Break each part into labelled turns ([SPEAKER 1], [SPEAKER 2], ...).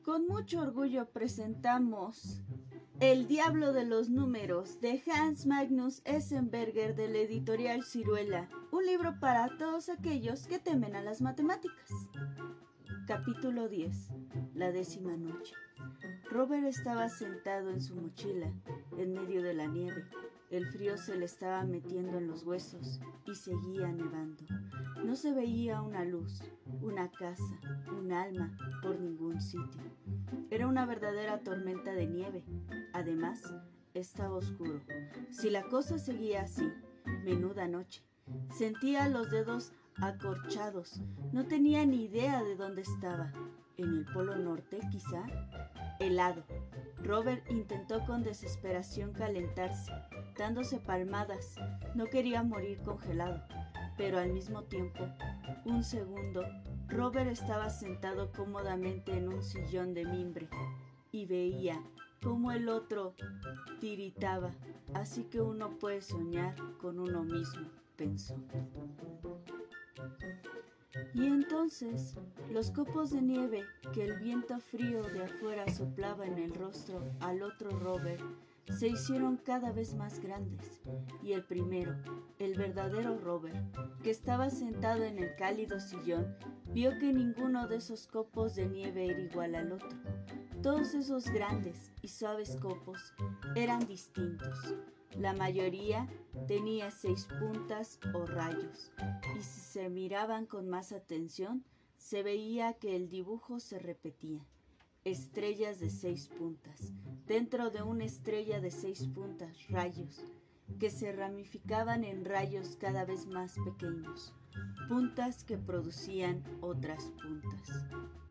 [SPEAKER 1] Con mucho orgullo presentamos El Diablo de los Números de Hans Magnus Essenberger de la editorial Ciruela, un libro para todos aquellos que temen a las matemáticas. Capítulo 10. La 10ª noche. Robert estaba sentado en su mochila, en medio de la nieve. El frío se le estaba metiendo en los huesos y seguía nevando. No se veía una luz, una casa, un alma por ningún sitio. Era una verdadera tormenta de nieve. Además, estaba oscuro. Si la cosa seguía así, menuda noche. Sentía los dedos acorchados. No tenía ni idea de dónde estaba. ¿En el Polo Norte, quizá? Helado. Robert intentó con desesperación calentarse, dándose palmadas. No quería morir congelado, pero al mismo tiempo, un segundo, Robert estaba sentado cómodamente en un sillón de mimbre y veía cómo el otro tiritaba. Así que uno puede soñar con uno mismo, pensó. Y entonces, los copos de nieve que el viento frío de afuera soplaba en el rostro al otro Robert se hicieron cada vez más grandes, y el primero, el verdadero Robert, que estaba sentado en el cálido sillón, vio que ninguno de esos copos de nieve era igual al otro. Todos esos grandes y suaves copos eran distintos. La mayoría tenía 6 puntas o rayos, y si se miraban con más atención, se veía que el dibujo se repetía. Estrellas de 6 puntas, dentro de una estrella de 6 puntas, rayos, que se ramificaban en rayos cada vez más pequeños, puntas que producían otras puntas.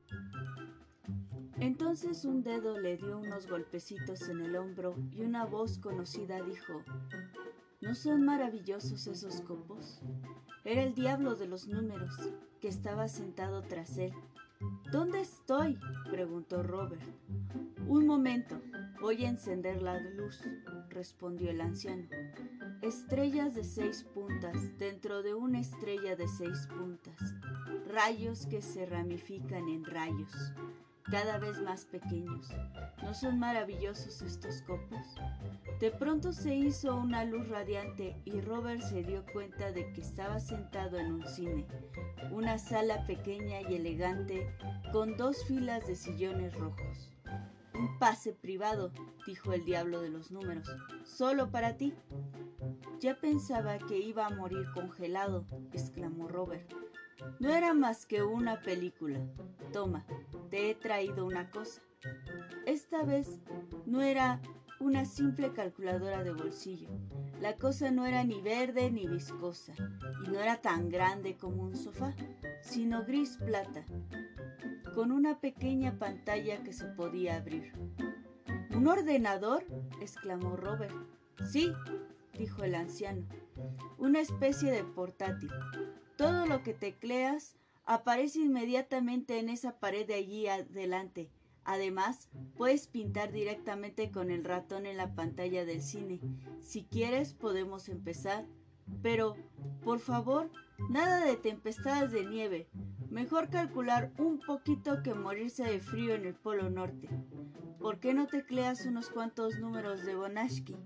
[SPEAKER 1] Entonces un dedo le dio unos golpecitos en el hombro y una voz conocida dijo: ¿No son maravillosos esos copos? Era el diablo de los números, que estaba sentado tras él. ¿Dónde estoy?, preguntó Robert. Un momento, voy a encender la luz, respondió el anciano. Estrellas de 6 puntas dentro de una estrella de 6 puntas, rayos que se ramifican en rayos, cada vez más pequeños. ¿No son maravillosos estos copos? De pronto se hizo una luz radiante y Robert se dio cuenta de que estaba sentado en un cine, una sala pequeña y elegante con 2 filas de sillones rojos. Un pase privado, dijo el diablo de los números, solo para ti. Ya pensaba que iba a morir congelado, exclamó Robert. No era más que una película. Toma, te he traído una cosa. Esta vez no era una simple calculadora de bolsillo. La cosa no era ni verde ni viscosa, y no era tan grande como un sofá, sino gris plata, con una pequeña pantalla que se podía abrir. ¿Un ordenador?, exclamó Robert. Sí, dijo el anciano, una especie de portátil. Todo lo que tecleas aparece inmediatamente en esa pared de allí adelante. Además, puedes pintar directamente con el ratón en la pantalla del cine. Si quieres, podemos empezar. Pero, por favor, nada de tempestades de nieve. Mejor calcular un poquito que morirse de frío en el Polo Norte. ¿Por qué no tecleas unos cuantos números de Bonacci?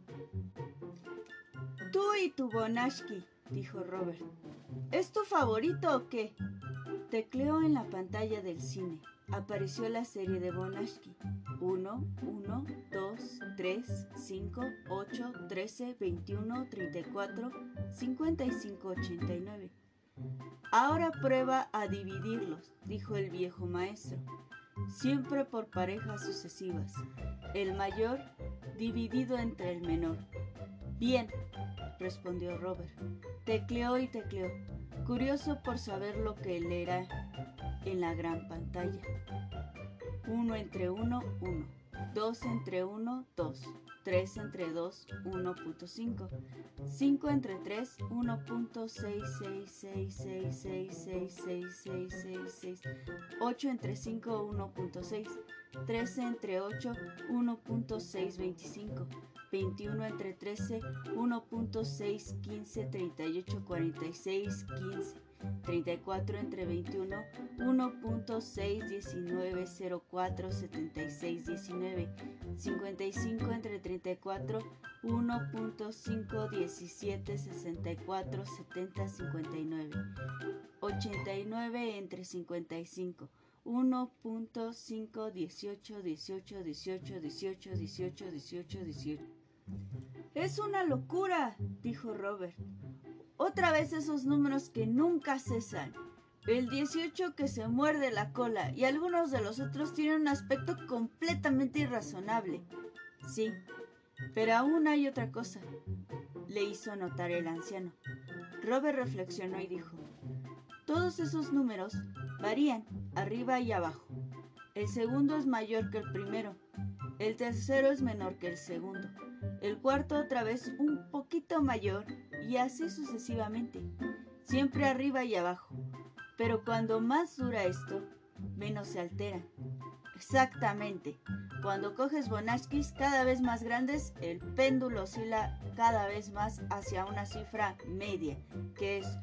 [SPEAKER 1] Tú y tu Bonacci, dijo Robert. ¿Es tu favorito o qué? Tecleó en la pantalla del cine. Apareció la serie de Bonacci. 1, 1, 2, 3, 5, 8, 13, 21, 34, 55, 89. Ahora prueba a dividirlos, dijo el viejo maestro. Siempre por parejas sucesivas. El mayor dividido entre el menor. Bien, respondió Robert. Tecleó y tecleó, curioso por saber lo que leerá en la gran pantalla. 1 entre 1, 1. 2 entre 1, 2. 3 entre 2, 1.5. 5 entre 3, 1.666666666. 8 entre 5, 1.6. 13 entre 8, 1.625. 21 entre 13, 1.615, 38, 46, 15. 34 entre 21, 1.619047619. 55 entre 34, 1.517647059. 89 entre 55, 1.518181818181818. Es una locura, dijo Robert. Otra vez esos números que nunca cesan. El 18 que se muerde la cola y algunos de los otros tienen un aspecto completamente irrazonable. Sí, pero aún hay otra cosa, le hizo notar el anciano. Robert reflexionó y dijo: todos esos números varían arriba y abajo. El segundo es mayor que el primero. El tercero es menor que el segundo. El cuarto otra vez un poquito mayor y así sucesivamente. Siempre arriba y abajo. Pero cuando más dura esto, menos se alteran. Exactamente. Cuando coges Bonachkis cada vez más grandes, el péndulo oscila cada vez más hacia una cifra media, que es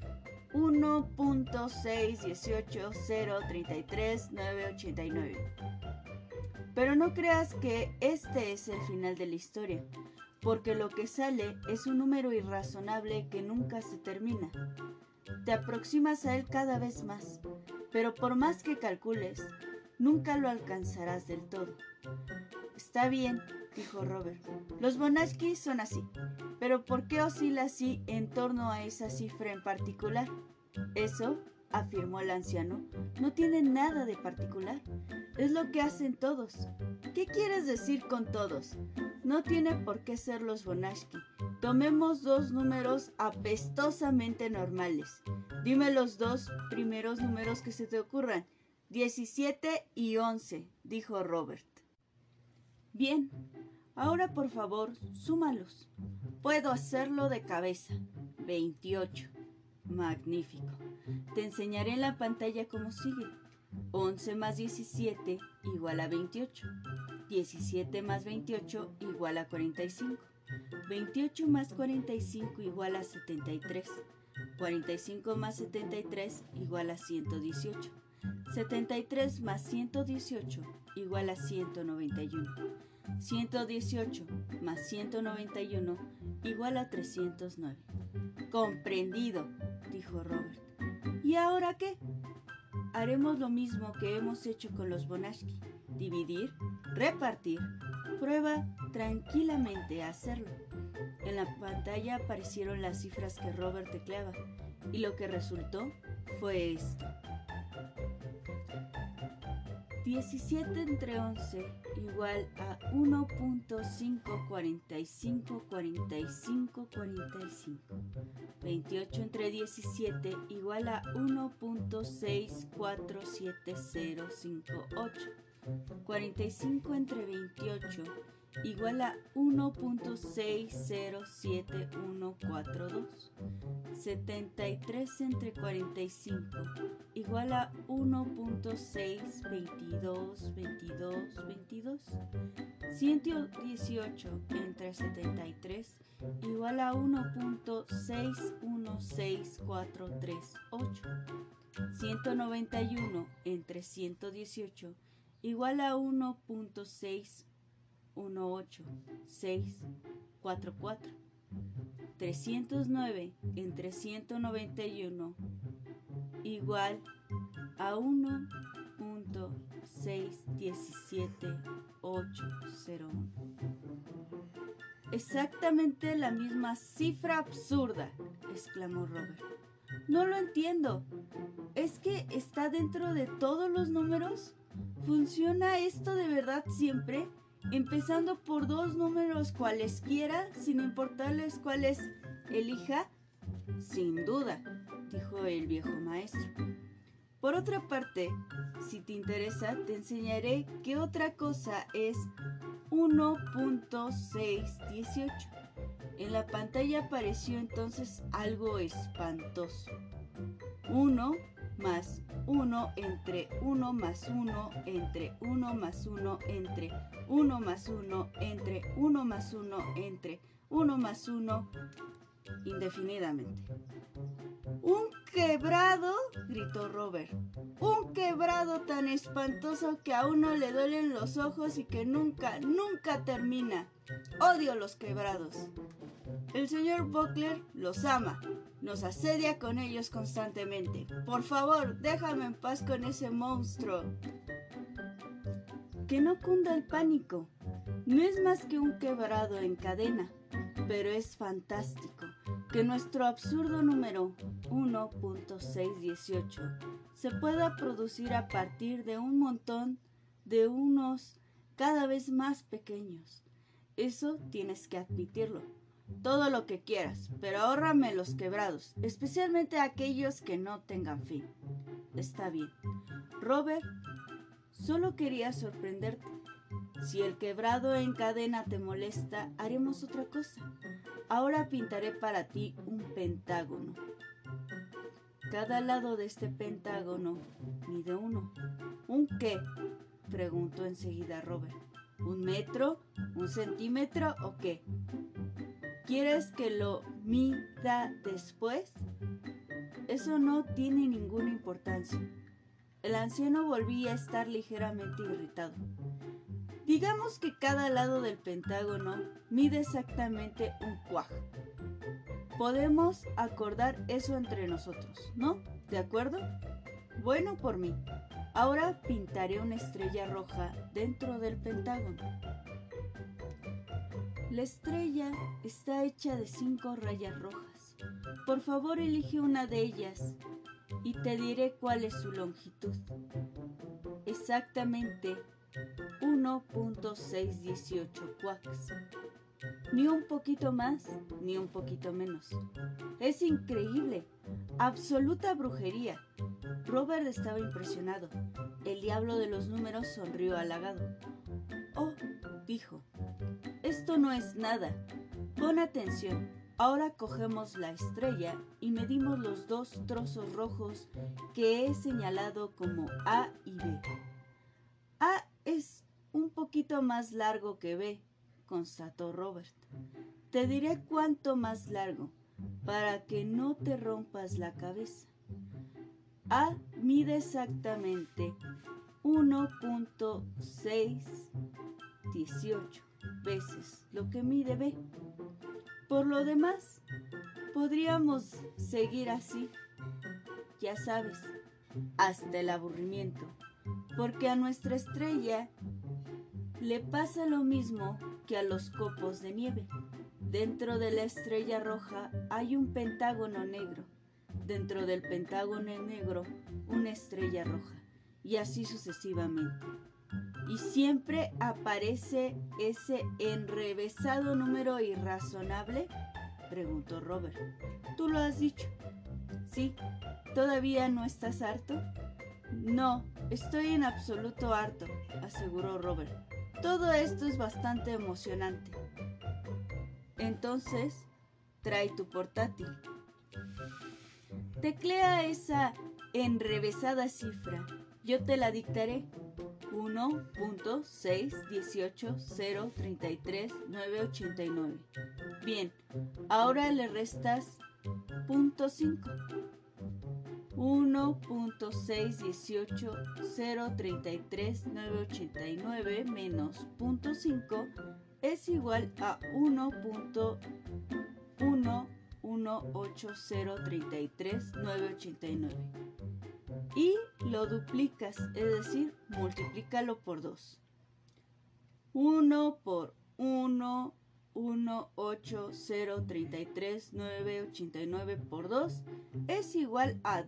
[SPEAKER 1] 1.618033989. Pero no creas que este es el final de la historia, porque lo que sale es un número irrazonable que nunca se termina. Te aproximas a él cada vez más, pero por más que calcules, nunca lo alcanzarás del todo. Está bien, dijo Robert. Los Bonachkis son así, pero ¿por qué oscila así en torno a esa cifra en particular? Eso, afirmó el anciano, no tiene nada de particular. Es lo que hacen todos. ¿Qué quieres decir con todos? No tiene por qué ser los Bonachki. Tomemos dos números apestosamente normales. Dime los dos primeros números que se te ocurran. 17 y 11, dijo Robert. Bien, ahora por favor, súmalos. Puedo hacerlo de cabeza. 28. Magnífico. Te enseñaré en la pantalla cómo sigue. 11 más 17 igual a 28. 17 más 28 igual a 45. 28 más 45 igual a 73. 45 más 73 igual a 118. 73 más 118 igual a 191. 118 más 191 igual a 309. Comprendido, dijo Robert. ¿Y ahora qué? Haremos lo mismo que hemos hecho con los Bonachki. Dividir, repartir. Prueba tranquilamente a hacerlo. En la pantalla aparecieron las cifras que Robert tecleaba y lo que resultó fue esto. 17 entre 11 igual a 1.5454545. 28 entre 17 igual a 1.647058. 45 entre 28 igual a 1.607142. 73 entre 45 igual a 1.6222222. 118 entre 73 igual a 1.616438. 191 entre 118 igual a 1.618644. 309 entre 191 igual a 1.617801. Exactamente la misma cifra absurda, exclamó Robert. No lo entiendo. ¿Es que está dentro de todos los números? ¿Funciona esto de verdad siempre? Empezando por dos números cualesquiera, sin importarles cuáles elija. Sin duda, dijo el viejo maestro. Por otra parte, si te interesa, te enseñaré qué otra cosa es 1.618. En la pantalla apareció entonces algo espantoso. 1 más 1 entre 1 más 1 entre 1 más 1 entre 1 más 1 entre 1 más 1 entre 1 más 1 indefinidamente. ¡Un quebrado!, gritó Robert. ¡Un quebrado tan espantoso que a uno le duelen los ojos y que nunca, nunca termina! ¡Odio los quebrados! El señor Buckler los ama. Nos asedia con ellos constantemente. Por favor, déjame en paz con ese monstruo. Que no cunda el pánico. No es más que un quebrado en cadena, pero es fantástico que nuestro absurdo número 1.618 se pueda producir a partir de un montón de unos cada vez más pequeños. Eso tienes que admitirlo. Todo lo que quieras, pero ahórrame los quebrados, especialmente aquellos que no tengan fin. Está bien. Robert, solo quería sorprenderte. Si el quebrado en cadena te molesta, haremos otra cosa. Ahora pintaré para ti un pentágono. Cada lado de este pentágono mide 1. ¿Un qué?, preguntó enseguida Robert. ¿1 metro? ¿1 centímetro o qué? ¿Quieres que lo mida después? Eso no tiene ninguna importancia. El anciano volvía a estar ligeramente irritado. Digamos que cada lado del pentágono mide exactamente un cuaj. Podemos acordar eso entre nosotros, ¿no? ¿De acuerdo? Bueno por mí. Ahora pintaré una estrella roja dentro del pentágono. La estrella está hecha de 5 rayas rojas. Por favor, elige una de ellas y te diré cuál es su longitud. Exactamente 1.618 quacks. Ni un poquito más, ni un poquito menos. Es increíble, absoluta brujería. Robert estaba impresionado. El diablo de los números sonrió halagado. Oh, dijo, esto no es nada. Pon atención. Ahora cogemos la estrella y medimos los 2 trozos rojos que he señalado como A y B. A es un poquito más largo que B, constató Robert. Te diré cuánto más largo, para que no te rompas la cabeza. A mide exactamente 1.618 veces lo que mide B. Por lo demás, podríamos seguir así, ya sabes, hasta el aburrimiento, porque a nuestra estrella le pasa lo mismo que a los copos de nieve. Dentro de la estrella roja hay un pentágono negro. Dentro del pentágono negro, una estrella roja. Y así sucesivamente. ¿Y siempre aparece ese enrevesado número irrazonable?, preguntó Robert. ¿Tú lo has dicho? Sí. ¿Todavía no estás harto? No, estoy en absoluto harto, aseguró Robert. Todo esto es bastante emocionante. Entonces, trae tu portátil. Teclea esa enrevesada cifra. Yo te la dictaré. 1.618.033.989. Bien, ahora le restas .5. 1.618.033.989 menos .5 es igual a 1.118.033.989. Y lo duplicas, es decir, multiplícalo por 2. 1 por 1.18033.989 por 2 es igual a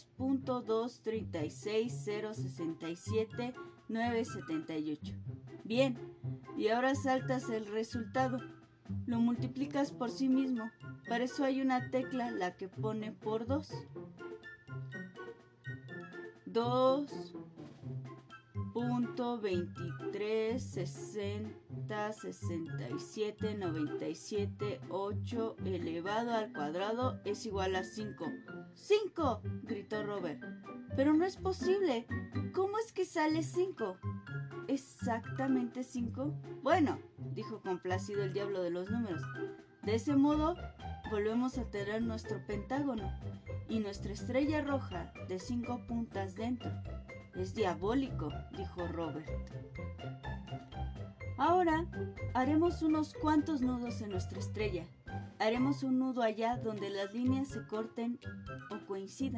[SPEAKER 1] 2.236067.978. Bien, y ahora saltas el resultado. Lo multiplicas por sí mismo. Para eso hay una tecla, la que pone por 2. 2 punto 23, 60, 67, 97, 8 elevado al cuadrado es igual a 5. ¡5! Gritó Robert. Pero no es posible. ¿Cómo es que sale 5? ¿Exactamente 5? Bueno, dijo complacido el diablo de los números. De ese modo, volvemos a tener nuestro pentágono y nuestra estrella roja de 5 puntas dentro. Es diabólico, dijo Robert. Ahora haremos unos cuantos nudos en nuestra estrella. Haremos un nudo allá donde las líneas se corten o coincidan.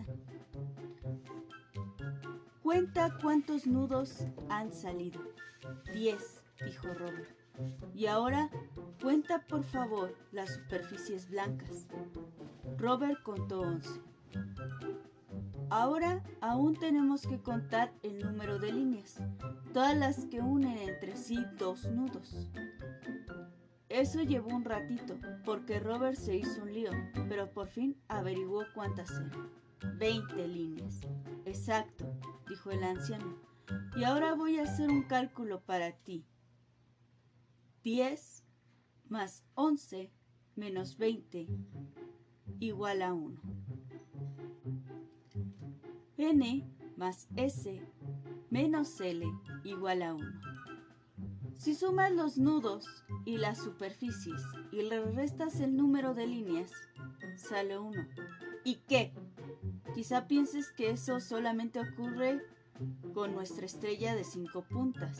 [SPEAKER 1] Cuenta cuántos nudos han salido. 10, dijo Robert. Y ahora cuenta por favor las superficies blancas. Robert contó 11. Ahora aún tenemos que contar el número de líneas, todas las que unen entre sí 2 nudos. Eso llevó un ratito, porque Robert se hizo un lío, pero por fin averiguó cuántas eran. 20 líneas. Exacto, dijo el anciano. Y ahora voy a hacer un cálculo para ti. 10 más 11 menos 20 igual a 1. N más S menos L igual a 1. Si sumas los nudos y las superficies y le restas el número de líneas, sale 1. ¿Y qué? Quizá pienses que eso solamente ocurre con nuestra estrella de 5 puntas.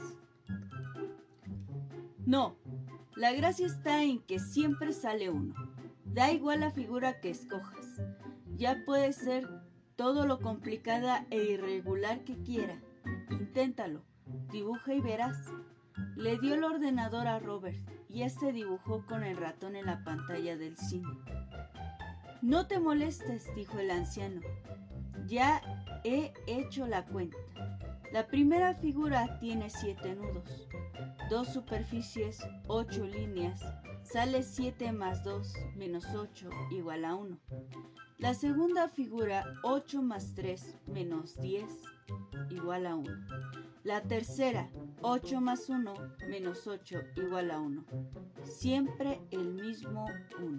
[SPEAKER 1] No, la gracia está en que siempre sale 1. Da igual la figura que escojas. Ya puede ser todo lo complicada e irregular que quiera. Inténtalo, dibuja y verás. Le dio el ordenador a Robert y este dibujó con el ratón en la pantalla del cine. No te molestes, dijo el anciano. Ya he hecho la cuenta. La primera figura tiene 7 nudos, 2 superficies, 8 líneas. Sale 7 más 2 menos 8 igual a 1. La segunda figura, 8 más 3 menos 10 igual a 1. La tercera, 8 más 1 menos 8 igual a 1. Siempre el mismo 1.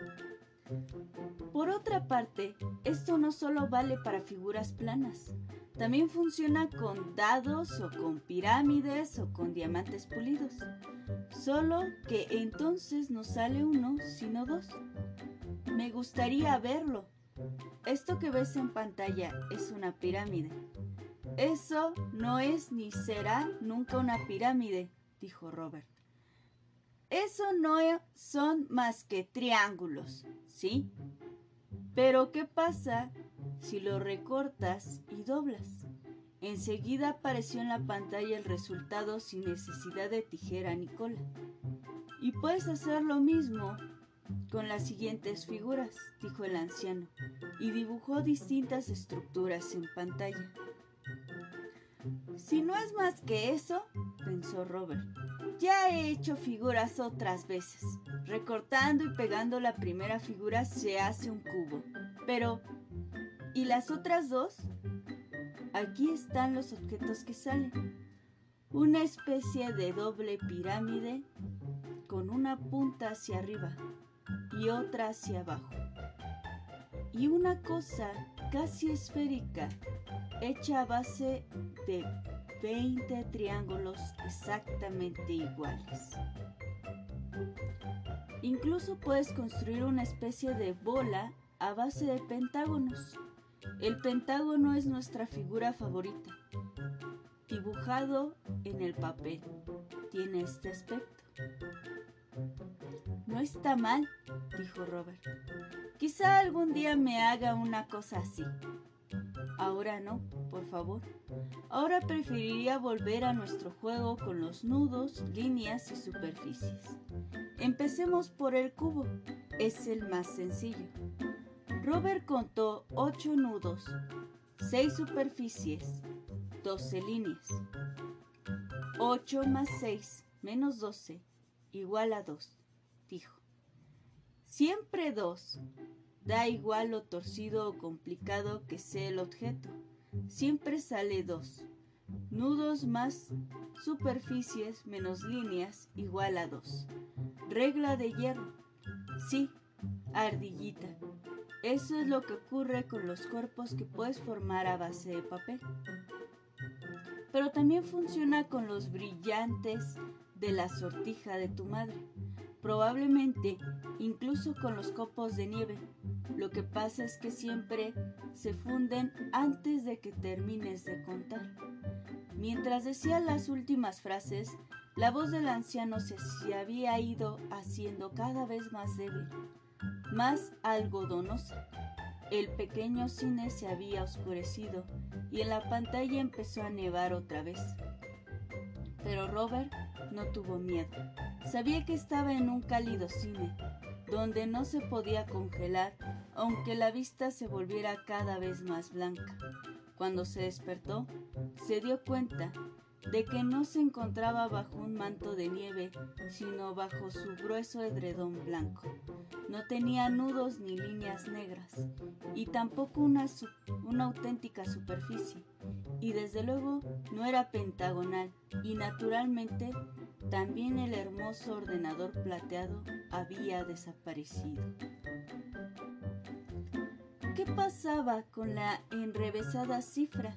[SPEAKER 1] Por otra parte, esto no solo vale para figuras planas. También funciona con dados o con pirámides o con diamantes pulidos. Solo que entonces no sale 1 sino 2. Me gustaría verlo. Esto que ves en pantalla es una pirámide. Eso no es ni será nunca una pirámide, dijo Robert. Eso no son más que triángulos, ¿sí? Pero ¿qué pasa si lo recortas y doblas? Enseguida apareció en la pantalla el resultado sin necesidad de tijera ni cola. Y puedes hacer lo mismo con las siguientes figuras, dijo el anciano, y dibujó distintas estructuras en pantalla. Si no es más que eso, pensó Robert, ya he hecho figuras otras veces. Recortando y pegando la primera figura se hace un cubo. Pero, ¿y las otras dos? Aquí están los objetos que salen. Una especie de doble pirámide con una punta hacia arriba y otra hacia abajo. Y una cosa casi esférica hecha a base de 20 triángulos exactamente iguales. Incluso puedes construir una especie de bola a base de pentágonos. El pentágono es nuestra figura favorita. Dibujado en el papel, tiene este aspecto. No está mal, dijo Robert. Quizá algún día me haga una cosa así. Ahora no, por favor. Ahora preferiría volver a nuestro juego con los nudos, líneas y superficies. Empecemos por el cubo. Es el más sencillo. Robert contó 8 nudos, 6 superficies, 12 líneas. 8 más 6 menos 12 igual a 2, dijo. Siempre 2. Da igual lo torcido o complicado que sea el objeto. Siempre sale 2. Nudos más superficies menos líneas igual a 2. Regla de hierro. Sí, ardillita. Eso es lo que ocurre con los cuerpos que puedes formar a base de papel. Pero también funciona con los brillantes de la sortija de tu madre. Probablemente incluso con los copos de nieve. Lo que pasa es que siempre se funden antes de que termines de contar. Mientras decía las últimas frases, la voz del anciano se había ido haciendo cada vez más débil, más algodonosa. El pequeño cine se había oscurecido y en la pantalla empezó a nevar otra vez. Pero Robert no tuvo miedo. Sabía que estaba en un cálido cine, donde no se podía congelar, aunque la vista se volviera cada vez más blanca. Cuando se despertó, se dio cuenta de que no se encontraba bajo un manto de nieve, sino bajo su grueso edredón blanco. No tenía nudos ni líneas negras, y tampoco una auténtica superficie, y desde luego no era pentagonal, y naturalmente también el hermoso ordenador plateado había desaparecido. ¿Qué pasaba con la enrevesada cifra?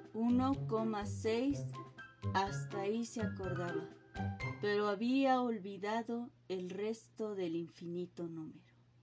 [SPEAKER 1] 1,6. Hasta ahí se acordaba, pero había olvidado el resto del infinito número.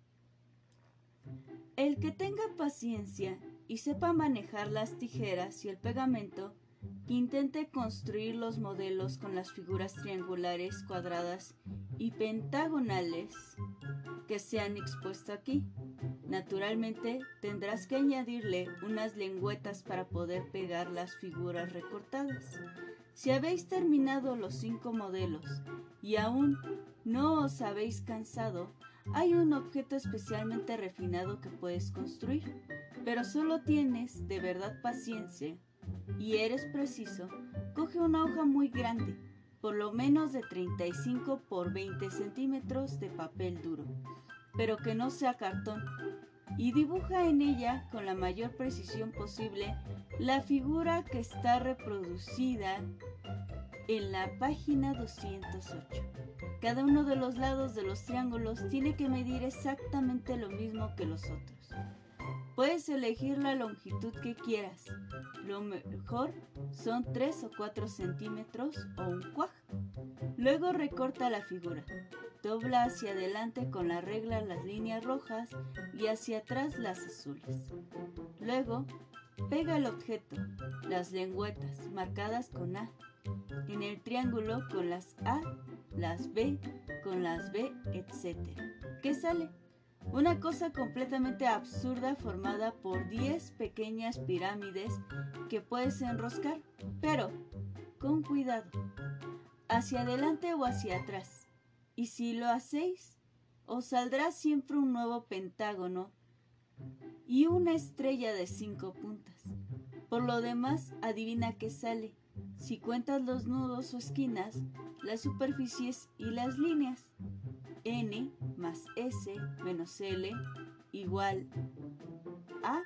[SPEAKER 1] El que tenga paciencia y sepa manejar las tijeras y el pegamento, que intente construir los modelos con las figuras triangulares, cuadradas y pentagonales que se han expuesto aquí. Naturalmente, tendrás que añadirle unas lengüetas para poder pegar las figuras recortadas. Si habéis terminado los 5 modelos y aún no os habéis cansado, hay un objeto especialmente refinado que puedes construir, pero solo tienes de verdad paciencia y eres preciso. Coge una hoja muy grande, por lo menos de 35 por 20 centímetros de papel duro, pero que no sea cartón, y dibuja en ella con la mayor precisión posible la figura que está reproducida en la página 208. Cada uno de los lados de los triángulos tiene que medir exactamente lo mismo que los otros. Puedes elegir la longitud que quieras. Lo mejor son 3 o 4 centímetros o un cuaj. Luego recorta la figura. Dobla hacia adelante con la regla las líneas rojas y hacia atrás las azules. Luego, pega el objeto, las lengüetas marcadas con A, en el triángulo con las A, las B, con las B, etc. ¿Qué sale? Una cosa completamente absurda formada por 10 pequeñas pirámides que puedes enroscar, pero con cuidado, hacia adelante o hacia atrás. Y si lo hacéis, os saldrá siempre un nuevo pentágono y una estrella de 5 puntas. Por lo demás, adivina qué sale. Si cuentas los nudos o esquinas, las superficies y las líneas. N más S menos L igual a.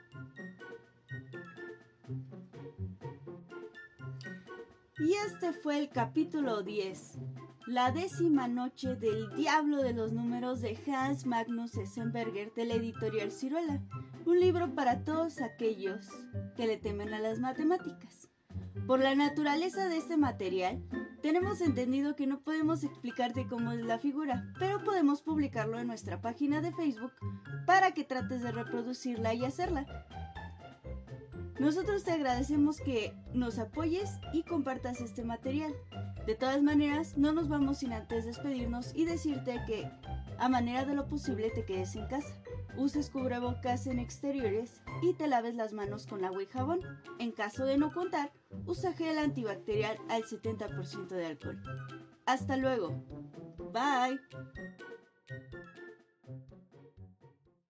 [SPEAKER 1] Y este fue el capítulo 10, la 10ª noche del Diablo de los Números de Hans Magnus Essenberger de la editorial Ciruela, un libro para todos aquellos que le temen a las matemáticas. Por la naturaleza de este material, tenemos entendido que no podemos explicarte cómo es la figura, pero podemos publicarlo en nuestra página de Facebook para que trates de reproducirla y hacerla. Nosotros te agradecemos que nos apoyes y compartas este material. De todas maneras, no nos vamos sin antes despedirnos y decirte que, a manera de lo posible, te quedes en casa. Uses cubrebocas en exteriores y te laves las manos con agua y jabón. En caso de no contar, usa gel antibacterial al 70% de alcohol. Hasta luego. Bye.